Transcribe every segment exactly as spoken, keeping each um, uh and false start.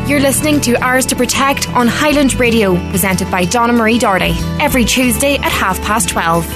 You're listening to Ours to Protect on Highland Radio, presented by Donna Marie Doherty, every Tuesday at half past twelve.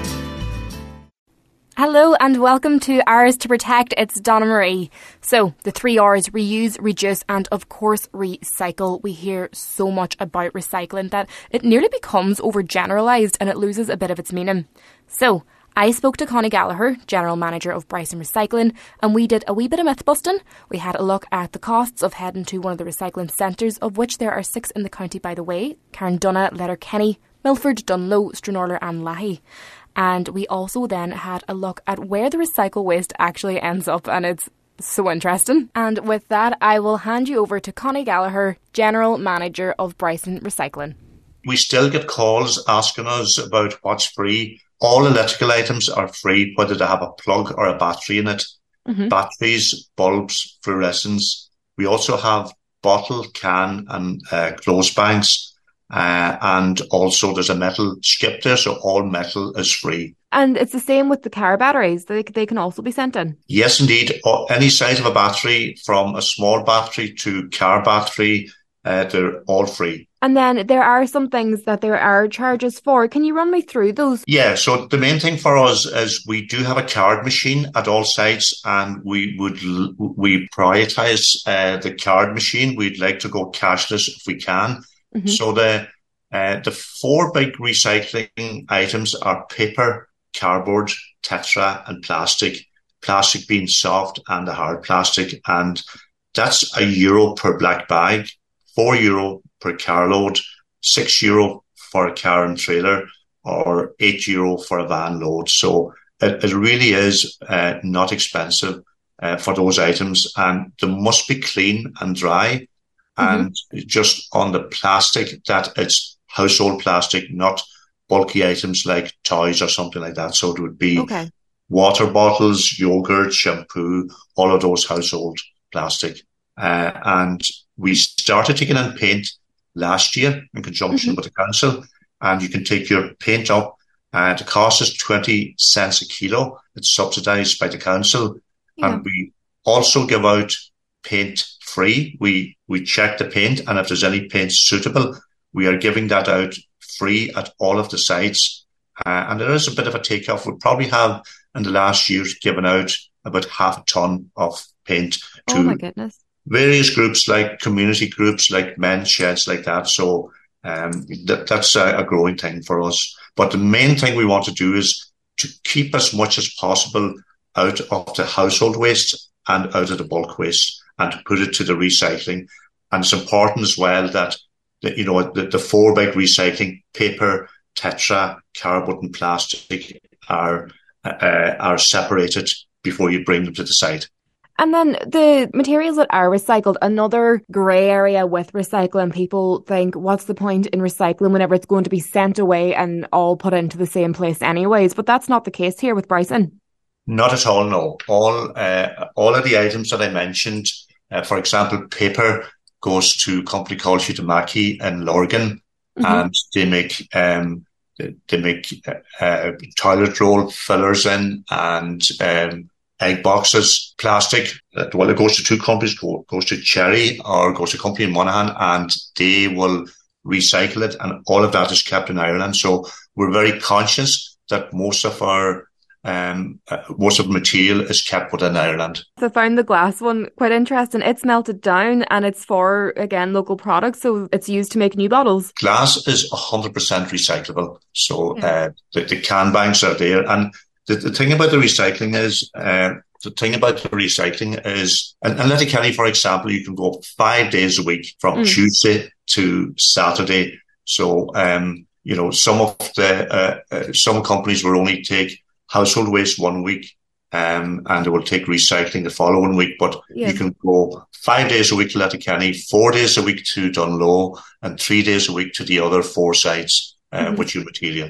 Hello and welcome to Ours to Protect. It's Donna Marie. So, the three R's: reuse, reduce and, of course, recycle. We hear so much about recycling that it nearly becomes overgeneralised and it loses a bit of its meaning. So, I spoke to Connie Gallagher, General Manager of Bryson Recycling, and we did a wee bit of myth busting. We had a look at the costs of heading to one of the recycling centres, of which there are six in the county, by the way: Carndonagh, Letterkenny, Milford, Dunloe, Stranorlar and Lahey. And we also then had a look at where the recycle waste actually ends up, and it's so interesting. And with that, I will hand you over to Connie Gallagher, General Manager of Bryson Recycling. We still get calls asking us about what's free. All electrical items are free, whether they have a plug or a battery in it. Mm-hmm. Batteries, bulbs, fluorescents. We also have bottle, can and uh, clothes banks. Uh, and also there's a metal skip there, so all metal is free. And it's the same with the car batteries. They, they can also be sent in? Yes, indeed. Any size of a battery, from a small battery to car battery, uh, they're all free. And then there are some things that there are charges for. Can you run me through those? Yeah, so the main thing for us is we do have a card machine at all sites, and we would we prioritise uh, the card machine. We'd like to go cashless if we can. Mm-hmm. So the uh, the four big recycling items are paper, cardboard, tetra and plastic. Plastic being soft and the hard plastic. And that's a euro per black bag, four euro per carload, six euro for a car and trailer, or eight euro for a van load. So it, it really is uh, not expensive uh, for those items, and they must be clean and dry. And mm-hmm. just on the plastic, that it's household plastic, not bulky items like toys or something like that. So it would be okay. Water bottles, yogurt, shampoo, all of those household plastic. Uh, and we started taking in paint last year in conjunction mm-hmm. with the council, and you can take your paint up. Uh, the cost is twenty cents a kilo. It's subsidised by the council. Yeah. And we also give out paint free. We we check the paint, and if there's any paint suitable, we are giving that out free at all of the sites. Uh, and there is a bit of a takeoff. We probably have in the last years given out about half a ton of paint to oh my goodness. various groups, like community groups, like men's sheds, like that. So um, that, that's a, a growing thing for us. But the main thing we want to do is to keep as much as possible out of the household waste and out of the bulk waste, and to put it to the recycling. And it's important as well that, the, you know, the, the four big recycling, paper, tetra, cardboard and plastic, are uh, are separated before you bring them to the site. And then the materials that are recycled, another grey area with recycling. People think, what's the point in recycling whenever it's going to be sent away and all put into the same place anyways? But that's not the case here with Bryson. Not at all, no. All uh, all of the items that I mentioned, uh, for example, paper goes to a company called Huhtamaki in Lurgan, mm-hmm. and they make um, they make uh, toilet roll fillers in, and um, egg boxes. Plastic, uh, well, it goes to two companies, go, goes to Cherry or goes to a company in Monaghan, and they will recycle it, and all of that is kept in Ireland. So we're very conscious that most of our Um, uh, most of the material is kept within Ireland. So I found the glass one quite interesting. It's melted down and it's for, again, local products. So it's used to make new bottles. Glass is one hundred percent recyclable. So yeah. uh, the, the can banks are there. And the, the thing about the recycling is, uh, the thing about the recycling is, in, in Letterkenny, for example, you can go five days a week from mm. Tuesday to Saturday. So, um, you know, some of the, uh, uh, some companies will only take household waste one week, um, and they will take recycling the following week. But yeah. you can go five days a week to Letterkenny, four days a week to Dunloe, and three days a week to the other four sites uh, mm-hmm. with your material.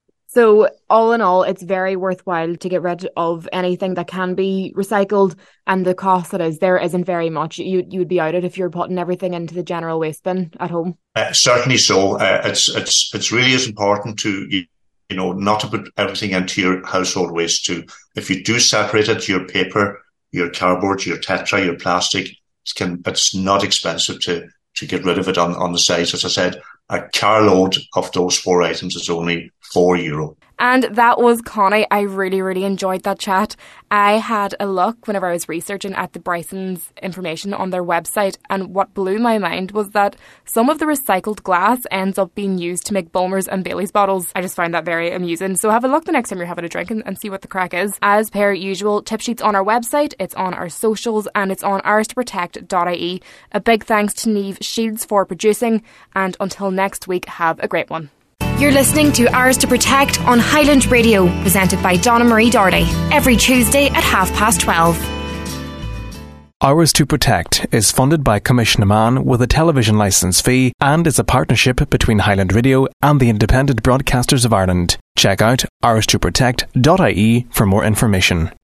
So all in all, it's very worthwhile to get rid of anything that can be recycled, and the cost that is there isn't very much. You you would be out it if you're putting everything into the general waste bin at home. Uh, certainly so. Uh, it's it's it's really is important to you know not to put everything into your household waste too. If you do separate it, your paper, your cardboard, your tetra, your plastic, It can, it's not expensive to, to get rid of it on, on the site. As I said, a carload of those four items is only four euro. And that was Connie. I really, really enjoyed that chat. I had a look whenever I was researching at the Bryson's information on their website, and what blew my mind was that some of the recycled glass ends up being used to make Bulmers and Bailey's bottles. I just find that very amusing. So have a look the next time you're having a drink and, and see what the crack is. As per usual, tip sheets on our website, it's on our socials, and it's on ours to protect dot I E. A big thanks to Niamh Shields for producing, and until next week, have a great one. You're listening to Ours to Protect on Highland Radio, presented by Donna Marie Doherty, every Tuesday at half past twelve. Ours to Protect is funded by Commission Amman with a television licence fee and is a partnership between Highland Radio and the Independent Broadcasters of Ireland. Check out ours to protect dot I E for more information.